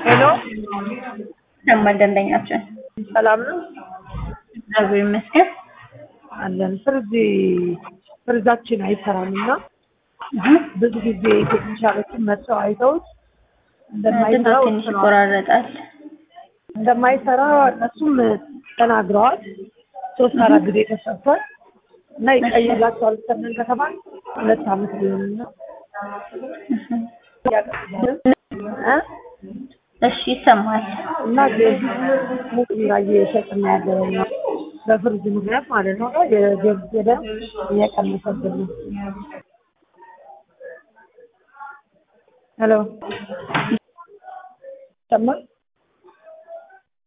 ሄሎ ሰማል ደንበኛችን ሰላም ነው እግዚአብሔር ይመስገን አለን። ፍርዛችን አይሰራምና ብዙ ጊዜ ቴክኒሻሎችን መጥተው አይተውት እንደማይሰራ እነሱም ተናግረዋል። 3-4 ጊዜ ተሰጥቷል እና ይቀየርላቸዋል ተብለን ከተባለ 2 ዓመት ሊሆንና እሺ ይሰማል እና ሙዚቃዬ ሸጥና ያለውና በፍርድ ምክንያት ማለት ነው የገበደ እየቀነሰብን ነው። ሄሎ ሰማ